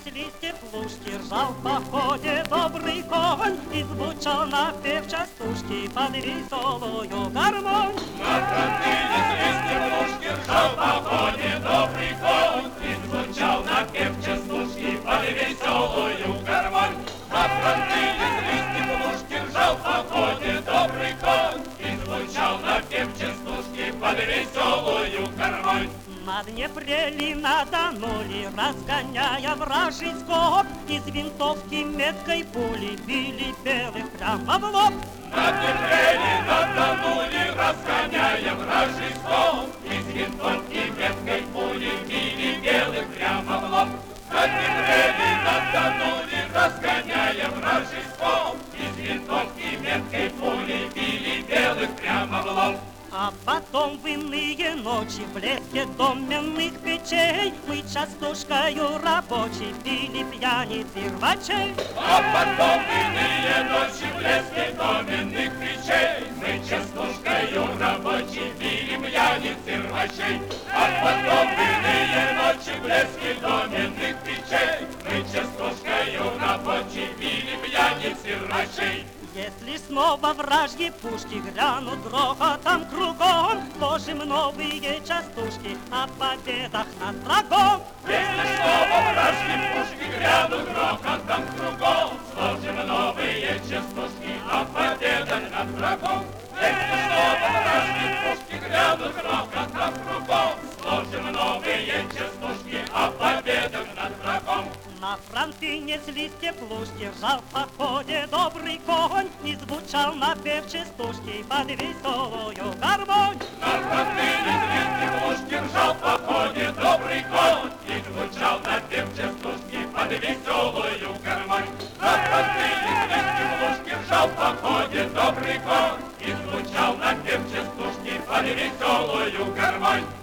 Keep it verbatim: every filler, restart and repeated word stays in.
листьев лужки, ржал в походе добрый конь, и звучал напев частушки под веселую гармонь. На фронтине с листьев лужки, ржал в походе добрый конь, и звучал напев частушки под веселую гармонь. На фронтине с листьев лужки, ржал в походе добрый конь, и звучал напев частушки под веселую гармонь. На Днепре ли надонули, разгоняя вражий скоп, из винтовки меткой пули били белых прямо в лоб. На Днепре ли надонули, разгоняя вражий скоп, из винтовки меткой пули били белых прямо в лоб. На Днепре ли надонули, разгоняя вражий скоп, из винтовки меткой пули били белых прямо в лоб. А потом в иные ночи в блеске доменных печей мы частушкою рабочей били пьяниц и рвачей. А потом в иные ночи в блеске доменных печей мы частушкою рабочей били пьяниц и рвачей. А потом в иные ночи в блеске доменных печей мы частушкою рабочей били пьяниц и рвачей. Если снова вражьи пушки грянут грохотом кругом, сложим новые частушки о победах над врагом. Если снова вражьи пушки грянут грохотом кругом, сложим новые частушки о победах над врагом. Если снова вражьи пушки грянут грохотом кругом, сложим новые частушки о победах над врагом. На фронтине с листьев лужки ржал в походе добрый конь, и звучал напев частушки под веселую гармонь. На фронтине с листьев лужки ржал в походе добрый конь, и звучал напев частушки под веселую гармонь. На фронтине с листьев лужки ржал в походе добрый конь, и звучал напев частушки под веселую гармонь.